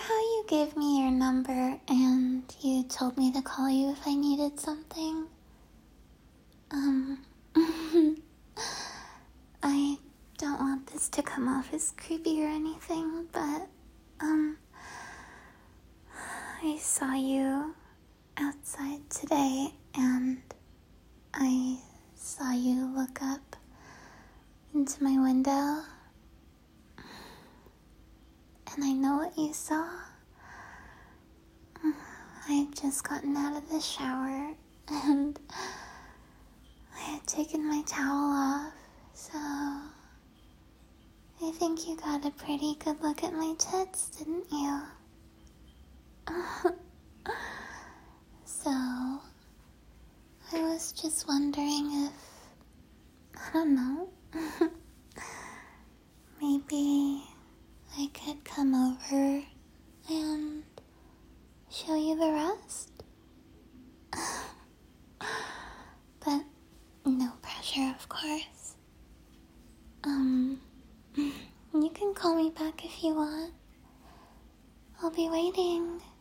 how you gave me your number and you told me to call you if I needed something? I don't want this to come off as creepy or anything, but, I saw you outside today and I saw you look up into my window. And I know what you saw. I had just gotten out of the shower and I had taken my towel off, so I think you got a pretty good look at my tits, didn't you? So, I was just wondering if, I don't know, maybe I could come over and show you the rest. But no pressure, of course. You can call me back if you want. I'll be waiting.